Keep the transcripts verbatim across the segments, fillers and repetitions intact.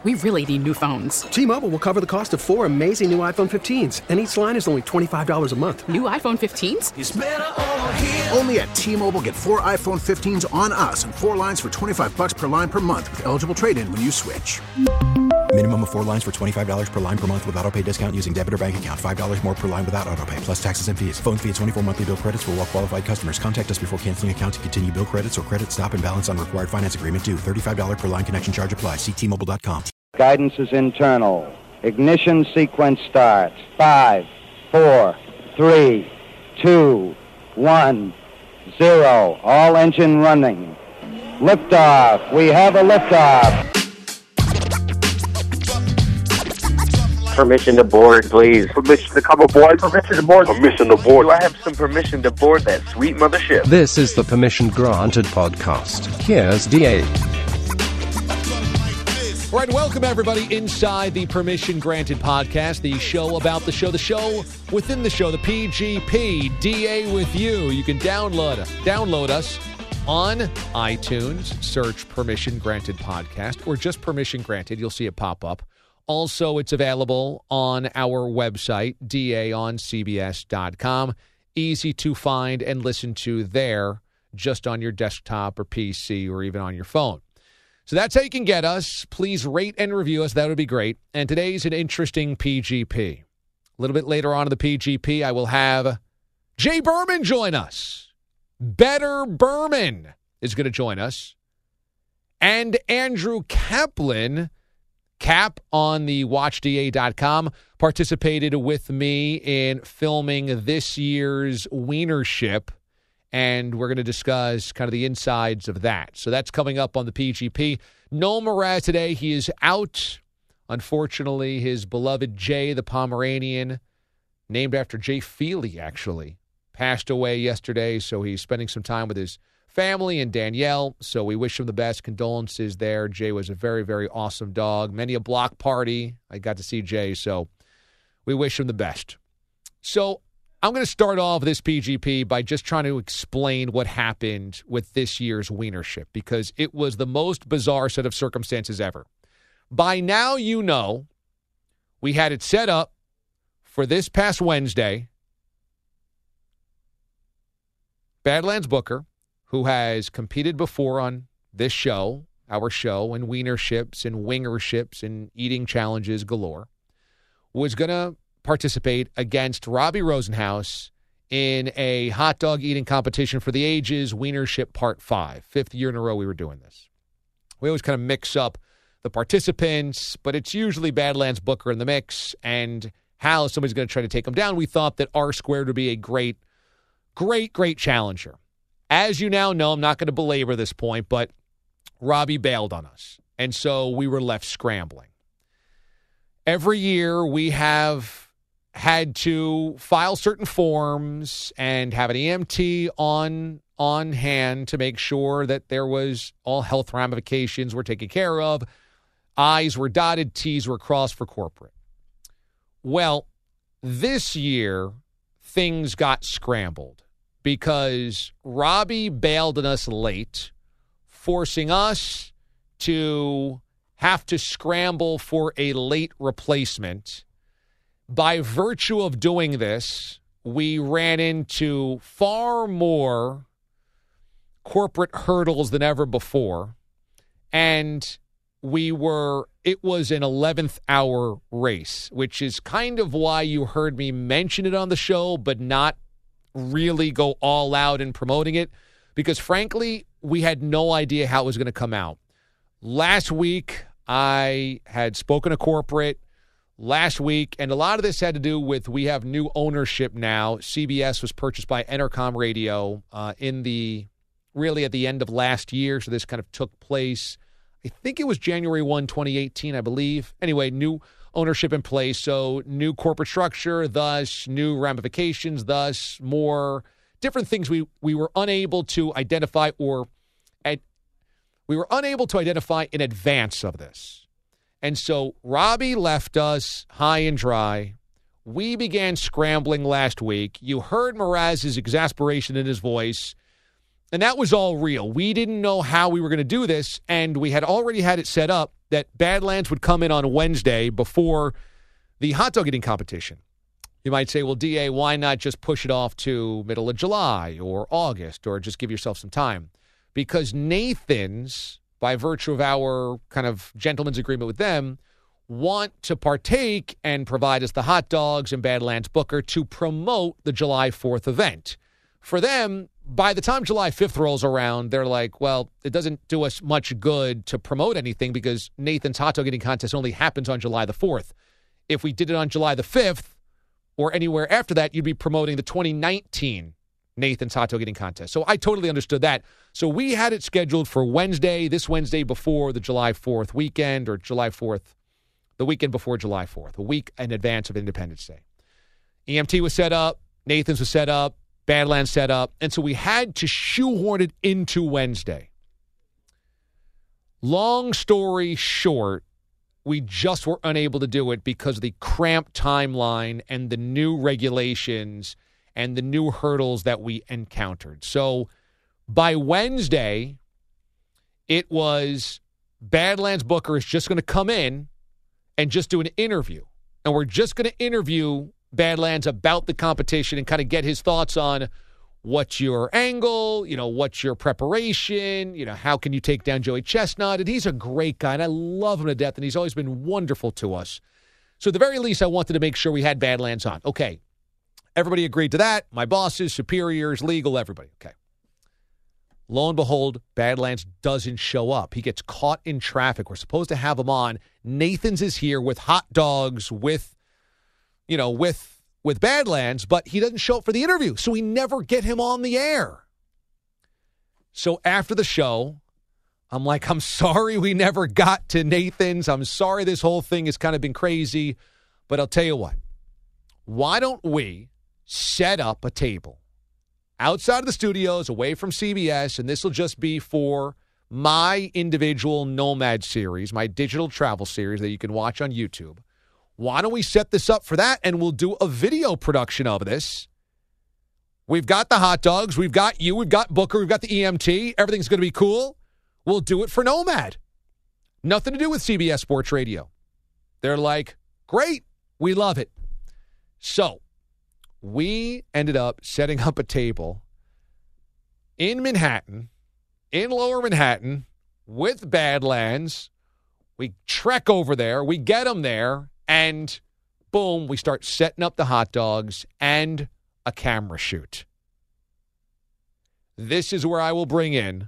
We really need new phones. T-Mobile will cover the cost of four amazing new iPhone fifteens, and each line is only twenty-five dollars a month. New iPhone fifteens? It's better over here. Only at T-Mobile, get four iPhone fifteens on us and four lines for twenty-five dollars per line per month with eligible trade-in when you switch. Minimum of four lines for twenty-five dollars per line per month with autopay discount using debit or bank account. five dollars more per line without autopay, plus taxes and fees. Phone fee at twenty-four monthly bill credits for well-qualified customers. Contact us before canceling account to continue bill credits or credit stop and balance on required finance agreement due. thirty-five dollars per line connection charge applies. See T Mobile dot com. Guidance is internal. Ignition sequence starts. Five, four, three, two, one, zero. All engine running. Liftoff. We have a liftoff. Permission to board, please. Permission to come aboard. Permission to board. Permission to board. Do I have some permission to board that sweet mothership? This is the Permission Granted podcast. Here's D A. All right, welcome everybody inside the Permission Granted podcast, the show about the show, the show within the show, the P G P, D A with you. You can download download us on iTunes, search Permission Granted podcast, or just Permission Granted. You'll see it pop up. Also, it's available on our website, D A on C B S dot com. Easy to find and listen to there, just on your desktop or P C or even on your phone. So that's how you can get us. Please rate and review us. That would be great. And today's an interesting P G P. A little bit later on in the P G P, I will have Jay Berman join us. Better Berman is going to join us. And Andrew Kaplan, Cap on the watch D A dot com, participated with me in filming this year's Wienership. And we're going to discuss kind of the insides of that. So that's coming up on the P G P. No Mraz today. He is out. Unfortunately, his beloved Jay, the Pomeranian, named after Jay Feely, actually, passed away yesterday. So he's spending some time with his family and Danielle. So we wish him the best. Condolences there. Jay was a very, very awesome dog. Many a block party. I got to see Jay. So we wish him the best. So I'm going to start off this P G P by just trying to explain what happened with this year's Wienership, because it was the most bizarre set of circumstances ever. By now, you know, we had it set up for this past Wednesday. Badlands Booker, who has competed before on this show, our show, and Wienerships and Wingerships and eating challenges galore, was going to participate against Robbie Rosenhaus in a hot dog eating competition for the ages, Wienership Part five. Fifth year in a row we were doing this. We always kind of mix up the participants, but it's usually Badlands Booker in the mix, and how somebody's going to try to take them down. We thought that R Squared would be a great, great, great challenger. As you now know, I'm not going to belabor this point, but Robbie bailed on us, and so we were left scrambling. Every year we have had to file certain forms and have an E M T on on hand to make sure that there was all health ramifications were taken care of, I's were dotted, T's were crossed for corporate. Well, this year things got scrambled because Robbie bailed on us late, forcing us to have to scramble for a late replacement. By virtue of doing this, we ran into far more corporate hurdles than ever before, and we were, it was an eleventh hour race, which is kind of why you heard me mention it on the show, but not really go all out in promoting it, because frankly, we had no idea how it was going to come out. Last week, I had spoken to corporate last week, and a lot of this had to do with we have new ownership now. C B S was purchased by Entercom Radio uh, in the, really at the end of last year, so this kind of took place, I think it was January first, twenty eighteen, I believe. Anyway, new ownership in place, so new corporate structure, thus new ramifications, thus more different things we, we were unable to identify or at, we were unable to identify in advance of this. And so Robbie left us high and dry. We began scrambling last week. You heard Mraz's exasperation in his voice. And that was all real. We didn't know how we were going to do this, and we had already had it set up that Badlands would come in on Wednesday before the hot dog eating competition. You might say, well, D A, why not just push it off to middle of July or August or just give yourself some time? Because Nathan's, by virtue of our kind of gentleman's agreement with them, want to partake and provide us the hot dogs and Badlands Booker to promote the July fourth event. For them, by the time July fifth rolls around, they're like, well, it doesn't do us much good to promote anything because Nathan's hot dog eating contest only happens on July the fourth. If we did it on July the fifth, or anywhere after that, you'd be promoting the twenty nineteen Nathan's Hot Dog Eating Contest. So I totally understood that. So we had it scheduled for Wednesday, this Wednesday before the July fourth weekend, or July fourth, the weekend before July fourth, a week in advance of Independence Day. E M T was set up, Nathan's was set up, Badlands set up, and so we had to shoehorn it into Wednesday. Long story short, we just were unable to do it because of the cramped timeline and the new regulations and the new hurdles that we encountered. So by Wednesday, it was Badlands Booker is just going to come in and just do an interview. And we're just going to interview Badlands about the competition and kind of get his thoughts on what's your angle, you know, what's your preparation, you know, how can you take down Joey Chestnut? And he's a great guy, and I love him to death, and he's always been wonderful to us. So at the very least, I wanted to make sure we had Badlands on. Okay. Everybody agreed to that. My bosses, superiors, legal, everybody. Okay. Lo and behold, Badlands doesn't show up. He gets caught in traffic. We're supposed to have him on. Nathan's is here with hot dogs, with, you know, with with Badlands, but he doesn't show up for the interview, so we never get him on the air. So after the show, I'm like, I'm sorry we never got to Nathan's. I'm sorry this whole thing has kind of been crazy, but I'll tell you what. Why don't we set up a table outside of the studios, away from C B S, and this will just be for my individual Nomad series, my digital travel series that you can watch on YouTube. Why don't we set this up for that, and we'll do a video production of this. We've got the hot dogs. We've got you. We've got Booker. We've got the E M T. Everything's going to be cool. We'll do it for Nomad. Nothing to do with C B S Sports Radio. They're like, great. We love it. So we ended up setting up a table in Manhattan, in Lower Manhattan, with Badlands. We trek over there. We get them there. And boom, we start setting up the hot dogs and a camera shoot. This is where I will bring in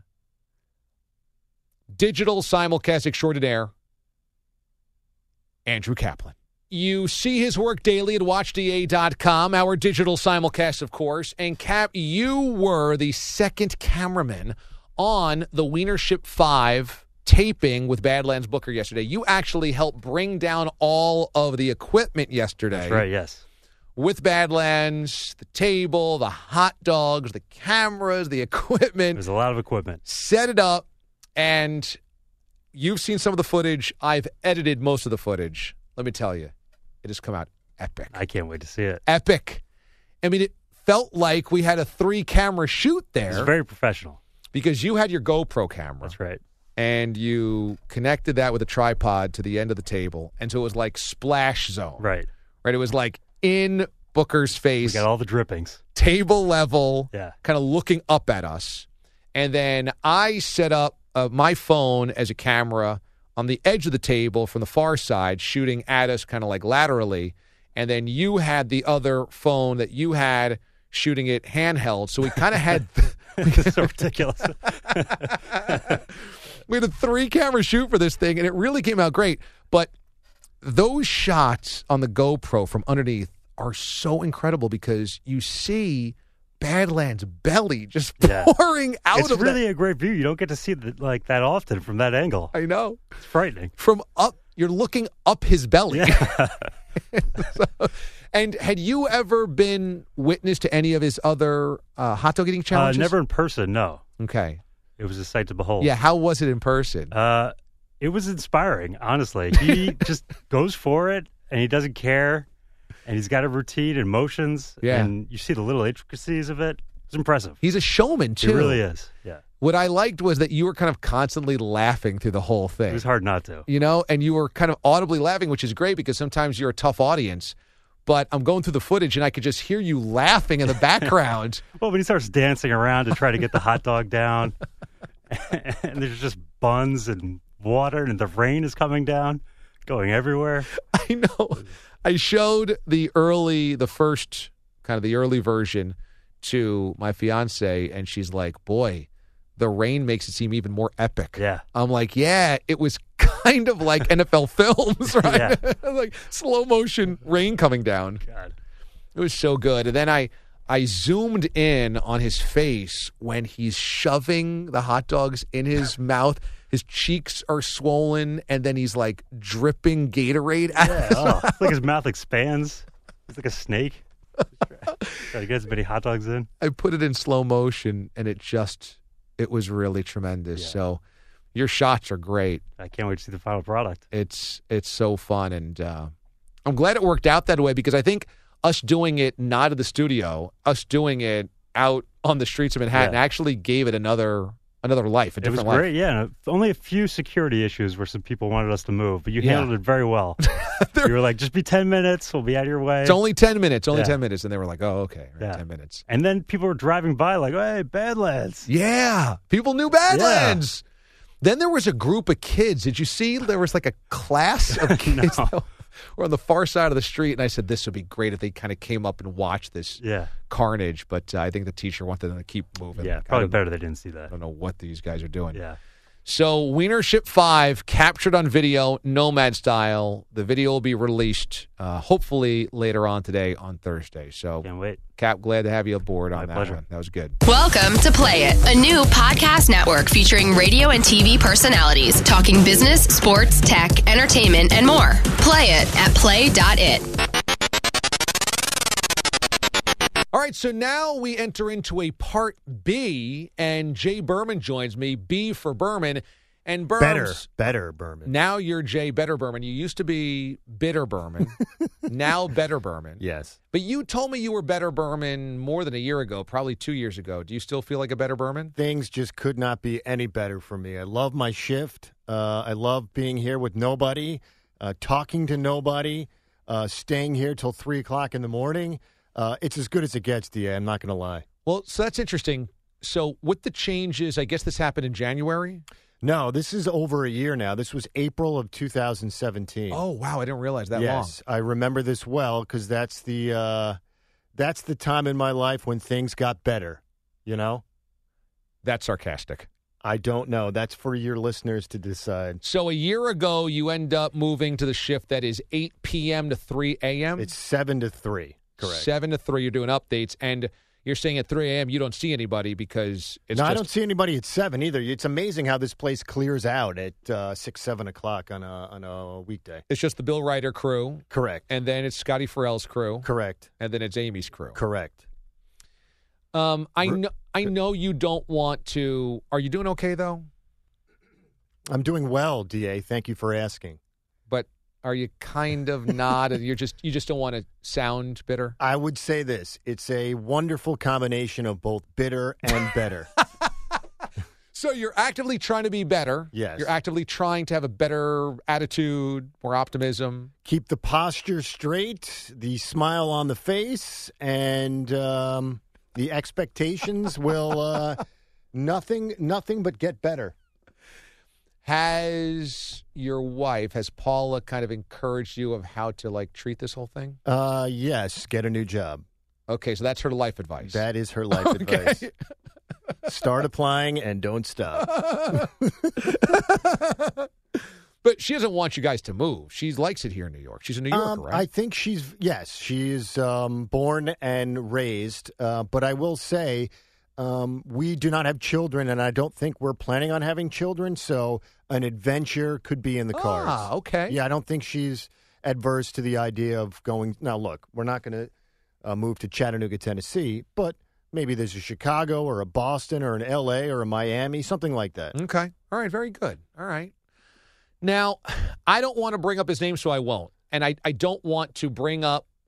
digital simulcast extraordinaire, Andrew Kaplan. You see his work daily at watch d a dot com, our digital simulcast, of course. And Cap, you were the second cameraman on the Wienership five taping with Badlands Booker yesterday. You actually helped bring down all of the equipment yesterday. That's right, yes. With Badlands, the table, the hot dogs, the cameras, the equipment. There's a lot of equipment. Set it up, and you've seen some of the footage. I've edited most of the footage. Let me tell you, it has come out epic. I can't wait to see it. Epic. I mean, it felt like we had a three-camera shoot there. It's very professional. Because you had your GoPro camera. That's right. And you connected that with a tripod to the end of the table. And so it was like splash zone. Right. Right. It was like in Booker's face. We got all the drippings. Table level. Yeah. Kind of looking up at us. And then I set up uh, my phone as a camera on the edge of the table from the far side, shooting at us kind of like laterally. And then you had the other phone that you had shooting it handheld. So we kind of had... It's so ridiculous. We had a three-camera shoot for this thing, and it really came out great. But those shots on the GoPro from underneath are so incredible because you see Badlands' belly just yeah. pouring out it's of really that. a great view. You don't get to see it like that often from that angle. I know. It's frightening. From up, you're looking up his belly. Yeah. so, and had you ever been witness to any of his other uh, hot dog eating challenges? Uh, never in person, no. Okay. It was a sight to behold. Yeah, how was it in person? Uh, it was inspiring, honestly. He just goes for it, and he doesn't care, and he's got a routine and motions, yeah. and you see the little intricacies of it. It's impressive. He's a showman, too. He really is, yeah. What I liked was that you were kind of constantly laughing through the whole thing. It was hard not to. You know, and you were kind of audibly laughing, which is great because sometimes you're a tough audience. But I'm going through the footage, and I could just hear you laughing in the background. Well, when he starts dancing around to try to get the hot dog down, and there's just buns and water, and the rain is coming down, going everywhere. I know. I showed the early, the first, kind of the early version to my fiance, and she's like, boy, the rain makes it seem even more epic. Yeah. I'm like, yeah, it was kind of like N F L films, right? Yeah. Like slow motion rain coming down. God. It was so good. And then I I zoomed in on his face when he's shoving the hot dogs in his mouth. His cheeks are swollen, and then he's like dripping Gatorade out Yeah. of his Oh, mouth. it's like his mouth expands. It's like a snake. Got to get as many hot dogs in. I put it in slow motion, and it just, it was really tremendous. Yeah. So your shots are great. I can't wait to see the final product. It's it's so fun, and uh, I'm glad it worked out that way because I think us doing it not at the studio, us doing it out on the streets of Manhattan Yeah. actually gave it another another life, a It was different life. great, yeah. Only a few security issues where some people wanted us to move, but you Yeah. handled it very well. You were like, just be ten minutes, we'll be out of your way. It's only ten minutes, only Yeah. ten minutes, and they were like, "Oh, okay, right, Yeah. ten minutes." And then people were driving by like, hey, Badlands. Yeah, people knew Badlands. Then there was a group of kids. Did you see? There was like a class of kids No. that were on the far side of the street, and I said, "This would be great if they kind of came up and watched this Yeah, carnage." But uh, I think the teacher wanted them to keep moving. yeah, Like, I probably don't- better they didn't see that. I don't know what these guys are doing. Yeah. So Wienership five captured on video, Nomad style. The video will be released uh, hopefully later on today on Thursday. So, Can't wait. Cap, glad to have you aboard on My that pleasure. one. That was good. Welcome to Play It, a new podcast network featuring radio and T V personalities talking business, sports, tech, entertainment, and more. Play it at play dot it. All right, so now we enter into a part B, and Jay Berman joins me, B for Berman. And Berms, Better, better Berman. Now you're Jay Better Berman. You used to be Bitter Berman, now Better Berman. Yes. But you told me you were Better Berman more than a year ago, probably two years ago. Do you still feel like a Better Berman? Things just could not be any better for me. I love my shift. Uh, I love being here with nobody, uh, talking to nobody, uh, staying here till three o'clock in the morning. Uh, it's as good as it gets, D A. I'm not going to lie. Well, so that's interesting. So with the changes, I guess this happened in January? No, this is over a year now. This was April of two thousand seventeen. Oh, wow. I didn't realize that long. Yes, I remember this well because that's the uh, that's the time in my life when things got better, you know? That's sarcastic. I don't know. That's for your listeners to decide. So a year ago, you end up moving to the shift that is eight p.m. to three a.m.? It's seven to three, correct. seven to three, you're doing updates, and you're saying at three a.m. you don't see anybody because it's no, just... I don't see anybody at seven either. It's amazing how this place clears out at uh, six, seven o'clock on a on a weekday. It's just the Bill Ryder crew. Correct. And then it's Scotty Farrell's crew. Correct. And then it's Amy's crew. Correct. Um, I know, I know you don't want to... Are you doing okay, though? I'm doing well, D A. Thank you for asking. But are you kind of not? And you're just you just don't want to sound bitter? I would say this. It's a wonderful combination of both bitter and better. So you're actively trying to be better. Yes. You're actively trying to have a better attitude, more optimism. Keep the posture straight, the smile on the face, and um, the expectations will uh, nothing nothing but get better. Has your wife, has Paula kind of encouraged you of how to like treat this whole thing? Uh, yes, get a new job. Okay, so that's her life advice. That is her life Okay. advice. Start applying and don't stop. But she doesn't want you guys to move. She likes it here in New York. She's a New Yorker, Um, right? I think she's, yes, she's um, born and raised. Uh, but I will say, um, we do not have children, and I don't think we're planning on having children. So an adventure could be in the cards. Ah, okay. Yeah, I don't think she's adverse to the idea of going. Now, look, we're not going to uh, move to Chattanooga, Tennessee, but maybe there's a Chicago or a Boston or an L A or a Miami, something like that. Okay. All right. Very good. All right. Now, I don't want to bring up his name, so I won't. And I, I don't want to bring up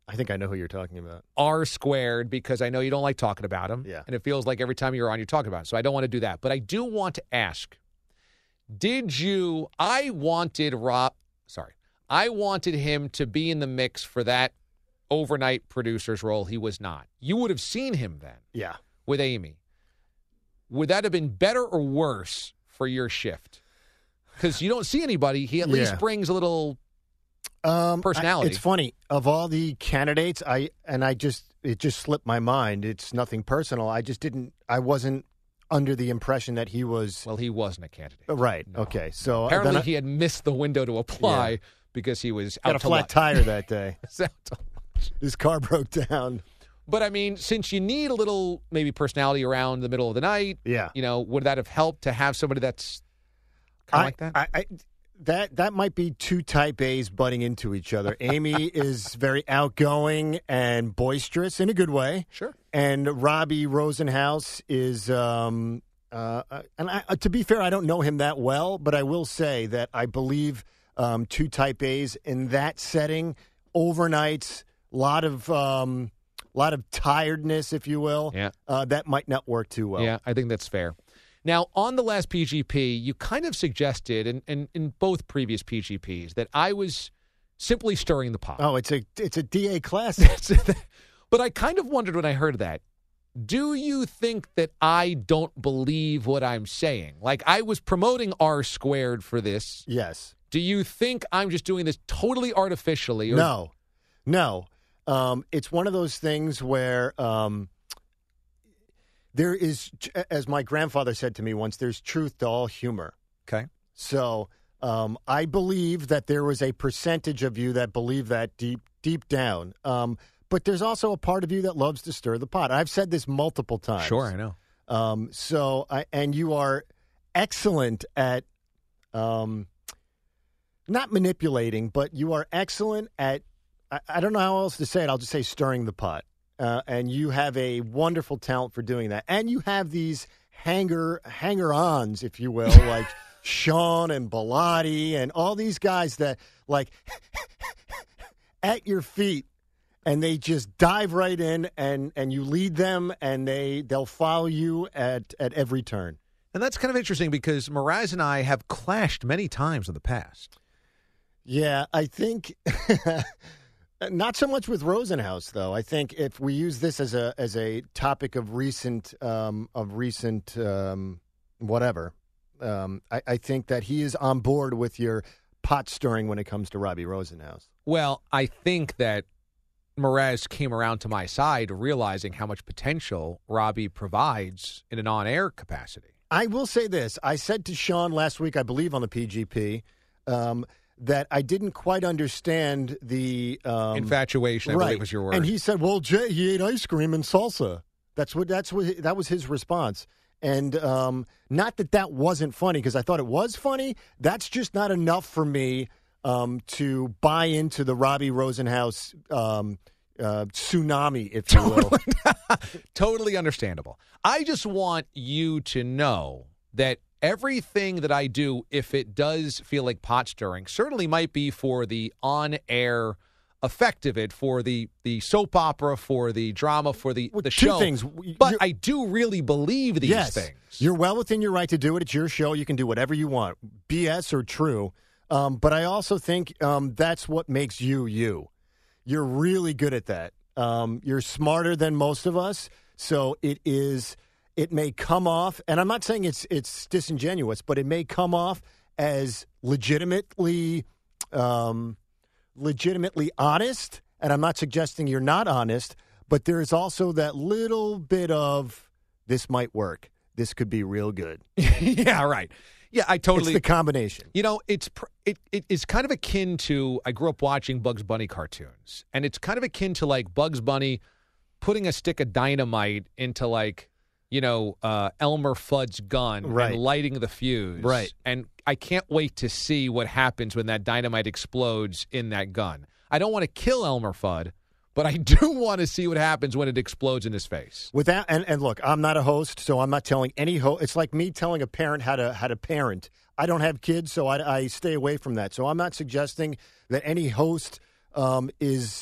I think I know who you're talking about. R squared, because I know you don't like talking about him. Yeah. And it feels like every time you're on, you're talking about him. So I don't want to do that. But I do want to ask, did you, I wanted Rob, sorry, I wanted him to be in the mix for that overnight producer's role. He was not. You would have seen him then. Yeah. With Amy. Would that have been better or worse for your shift? Because you don't see anybody. He at Yeah. least brings a little Um, personality. I, it's funny. Of all the candidates, I and I just it just slipped my mind. It's nothing personal. I just didn't. I wasn't under the impression that he was. Well, he wasn't a candidate. Right. No. Okay. So Apparently, then I, he had missed the window to apply Yeah. because he was got out a to flat lunch. tire that day. He's out to lunch. His car broke down. But I mean, since you need a little maybe personality around the middle of the night, Yeah. you know, would that have helped to have somebody that's kind of I, like that? I, I, that that might be two type A's butting into each other. Amy is very outgoing and boisterous in a good way. Sure. And Robbie Rosenhaus is, um, uh, and I, to be fair, I don't know him that well, but I will say that I believe um, two type A's in that setting, overnights, a lot of, um, lot of tiredness, if you will. Yeah. Uh, that might not work too well. Yeah, I think that's fair. Now, on the last P G P, you kind of suggested, and in, in, in both previous P G Ps, that I was simply stirring the pot. Oh, it's a it's a D A classic. But I kind of wondered when I heard that, do you think that I don't believe what I'm saying? Like, I was promoting R squared for this. Yes. Do you think I'm just doing this totally artificially? Or- No, no. Um, it's one of those things where um, there is, as my grandfather said to me once, there's truth to all humor. Okay. So um, I believe that there was a percentage of you that believe that deep, deep down. Um, but there's also a part of you that loves to stir the pot. I've said this multiple times. Sure, I know. Um, so, I, and you are excellent at, um, not manipulating, but you are excellent at, I, I don't know how else to say it. I'll just say stirring the pot. Uh, and you have a wonderful talent for doing that. And you have these hanger hanger-ons, if you will, like Sean and Bellotti and all these guys that, like, at your feet, and they just dive right in, and, and you lead them, and they, they'll follow you at, at every turn. And that's kind of interesting because Mraz and I have clashed many times in the past. Yeah, I think not so much with Rosenhaus, though. I think if we use this as a as a topic of recent um, of recent um, whatever, um, I, I think that he is on board with your pot stirring when it comes to Robbie Rosenhaus. Well, I think that Mraz came around to my side, realizing how much potential Robbie provides in an on-air capacity. I will say this: I said to Sean last week, I believe on the P G P. Um, that I didn't quite understand the um, infatuation. I right. believe was your word. And he said, "Well, Jay, he ate ice cream and salsa." That's what. That's what. That was his response. And um, not that that wasn't funny, because I thought it was funny. That's just not enough for me um, to buy into the Robbie Rosenhaus um, uh, tsunami, if you will. Totally understandable. I just want you to know that everything that I do, if it does feel like pot stirring, certainly might be for the on-air effect of it, for the, the soap opera, for the drama, for the, well, the two show. Things. But You're, I do really believe these yes, things. You're well within your right to do it. It's your show. You can do whatever you want, B S or true. Um, but I also think um, that's what makes you you. You're really good at that. Um, you're smarter than most of us, so it is... It may come off, and I'm not saying it's it's disingenuous, but it may come off as legitimately, um, legitimately honest. And I'm not suggesting you're not honest, but there is also that little bit of this might work. This could be real good. Yeah, right. Yeah, I totally. It's the combination. You know, it's it it is kind of akin to. I grew up watching Bugs Bunny cartoons, and it's kind of akin to like Bugs Bunny putting a stick of dynamite into like. you know, uh, Elmer Fudd's gun right. and lighting the fuse. Right. And I can't wait to see what happens when that dynamite explodes in that gun. I don't want to kill Elmer Fudd, but I do want to see what happens when it explodes in his face. Without and, and look, I'm not a host, so I'm not telling any host. It's like me telling a parent how to how to parent. I don't have kids, so I, I stay away from that. So I'm not suggesting that any host um, is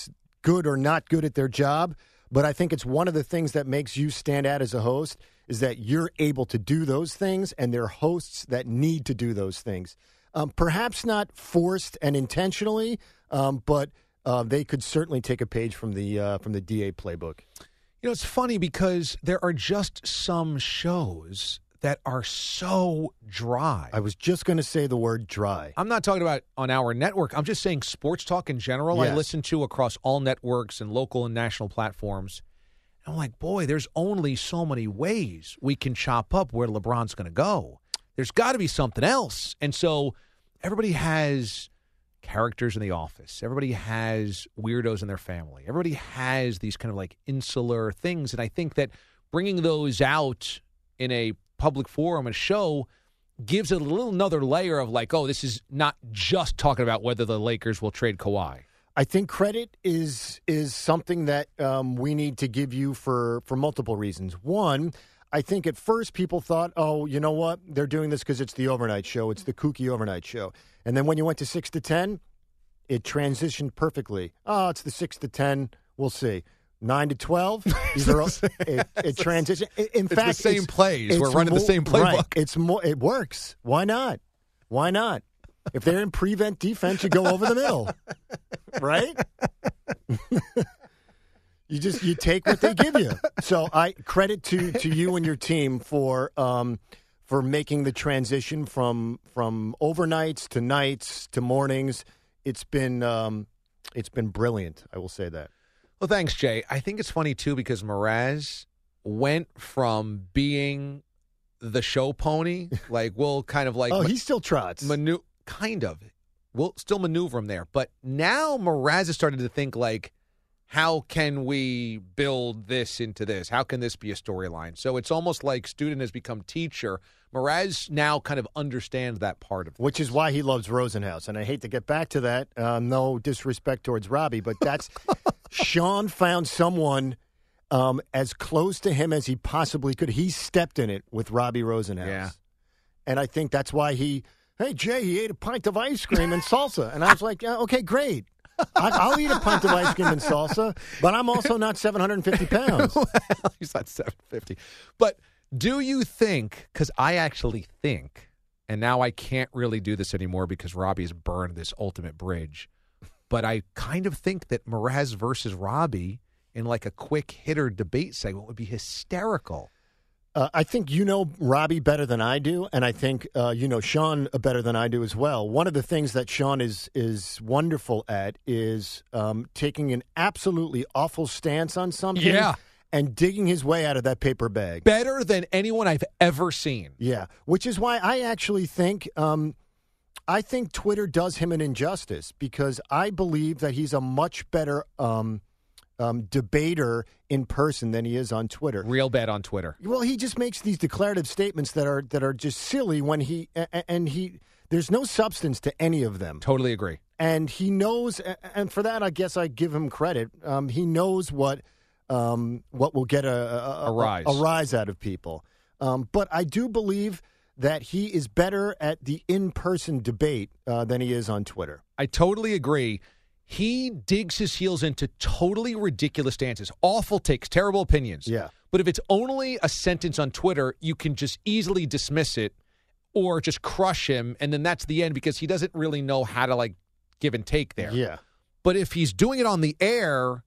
good or not good at their job, but I think it's one of the things that makes you stand out as a host is that you're able to do those things, and there are hosts that need to do those things. Um, perhaps not forced and intentionally, um, but uh, they could certainly take a page from the uh, from the D A playbook. You know, it's funny because there are just some shows that are so dry. I was just going to say the word dry. I'm not talking about on our network. I'm just saying sports talk in general. Yes. I listen to across all networks and local and national platforms. And I'm like, boy, there's only so many ways we can chop up where LeBron's going to go. There's got to be something else. And so everybody has characters in the office. Everybody has weirdos in their family. Everybody has these kind of like insular things. And I think that bringing those out in a public forum, a show, gives it a little another layer of like, oh, this is not just talking about whether the Lakers will trade Kawhi. I think credit is is something that um, we need to give you for, for multiple reasons. One, I think at first people thought, oh, you know what? They're doing this because it's the overnight show. It's the kooky overnight show. And then when you went to six to ten, it transitioned perfectly. Oh, it's the six to ten. We'll see. nine to twelve, these are all, it, it transition. In it's fact, the same it's, plays. It's We're running more, the same playbook. Right. It's more. It works. Why not? Why not? If they're in prevent defense, you go over the middle, right? you just you take what they give you. So I credit to to you and your team for um, for making the transition from from overnights to nights to mornings. It's been um, it's been brilliant. I will say that. Well, thanks, Jay. I think it's funny, too, because Mraz went from being the show pony, like we'll kind of like... oh, he still trots. Manu- kind of. We'll still maneuver him there. But now Mraz is starting to think like, how can we build this into this? How can this be a storyline? So it's almost like student has become teacher. Mraz now kind of understands that part of it. Which is why he loves Rosenhaus. And I hate to get back to that. Uh, no disrespect towards Robbie, but that's... Sean found someone um, as close to him as he possibly could. He stepped in it with Robbie Rosenhaus. Yeah. And I think that's why he, hey, Jay, he ate a pint of ice cream and salsa. And I was like, yeah, okay, great. I, I'll eat a pint of ice cream and salsa, but I'm also not seven hundred fifty pounds. Well, he's not seven fifty. But do you think, because I actually think, and now I can't really do this anymore because Robbie's burned this ultimate bridge, but I kind of think that Mraz versus Robbie in like a quick hitter debate segment would be hysterical. Uh, I think you know Robbie better than I do, and I think uh, you know Sean better than I do as well. One of the things that Sean is is wonderful at is um, taking an absolutely awful stance on something yeah. and digging his way out of that paper bag. Better than anyone I've ever seen. Yeah, which is why I actually think um, I think Twitter does him an injustice because I believe that he's a much better um, um, debater in person than he is on Twitter. Real bad on Twitter. Well, he just makes these declarative statements that are that are just silly when he and he there's no substance to any of them. Totally agree. And he knows, and for that, I guess I give him credit. Um, he knows what um, what will get a a, a rise a, a rise out of people. Um, but I do believe that he is better at the in-person debate uh, than he is on Twitter. I totally agree. He digs his heels into totally ridiculous stances, awful takes, terrible opinions. Yeah. But if it's only a sentence on Twitter, you can just easily dismiss it or just crush him, and then that's the end because he doesn't really know how to, like, give and take there. Yeah. But if he's doing it on the air,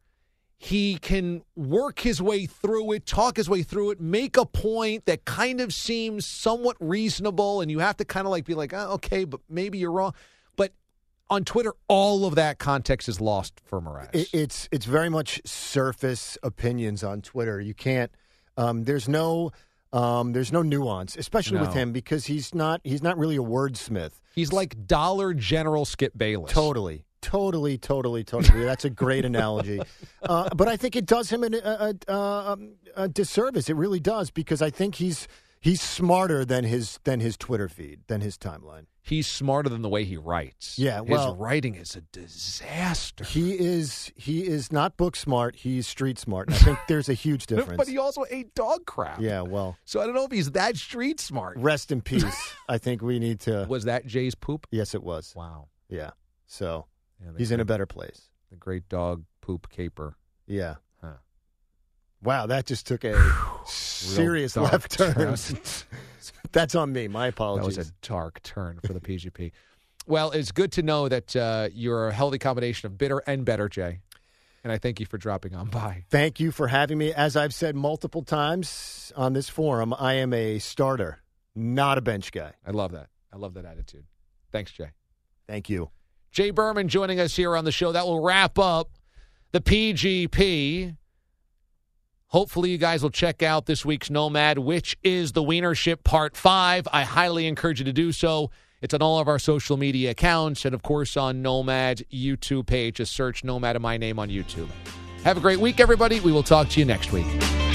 he can work his way through it, talk his way through it, make a point that kind of seems somewhat reasonable, and you have to kind of, like, be like, oh, okay, but maybe you're wrong. But on Twitter, all of that context is lost for Mraz. It, it's it's very much surface opinions on Twitter. You can't. Um, there's no. Um, there's no nuance, especially No. with him, because he's not. He's not really a wordsmith. He's like Dollar General Skip Bayless. Totally, totally, totally, totally. That's a great analogy. Uh, but I think it does him an, a, a, a, a disservice. It really does, because I think he's he's smarter than his than his Twitter feed, than his timeline. He's smarter than the way he writes. Yeah, well, his writing is a disaster. He is he is not book smart. He's street smart. And I think there's a huge difference. But he also ate dog crap. Yeah, well. So I don't know if he's that street smart. Rest in peace. I think we need to. Was that Jay's poop? Yes, it was. Wow. Yeah. So Yeah, he's in a better place. The great dog poop caper. Yeah. Huh. Wow, that just took a serious dark left turn. turn. That's on me. My That apologies. was a dark turn for the P G P. Well, it's good to know that uh, you're a healthy combination of bitter and better, Jay. And I thank you for dropping on by. Thank you for having me. As I've said multiple times on this forum, I am a starter, not a bench guy. I love that. I love that attitude. Thanks, Jay. Thank you. Jay Berman joining us here on the show. That will wrap up the P G P. Hopefully you guys will check out this week's Nomad, which is the Wienership Part five. I highly encourage you to do so. It's on all of our social media accounts and, of course, on Nomad's YouTube page. Just search Nomad and my name on YouTube. Have a great week, everybody. We will talk to you next week.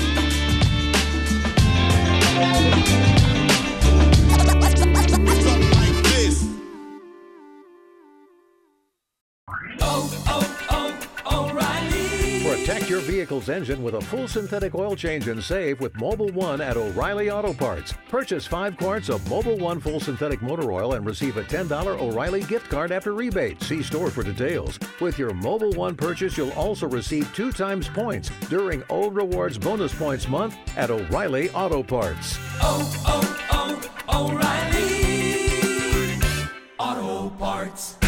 Protect your vehicle's engine with a full synthetic oil change and save with Mobil one at O'Reilly Auto Parts. Purchase five quarts of Mobil one full synthetic motor oil and receive a ten dollars O'Reilly gift card after rebate. See store for details. With your Mobil one purchase, you'll also receive two times points during O Rewards Bonus Points Month at O'Reilly Auto Parts. Oh, oh, oh, O'Reilly Auto Parts.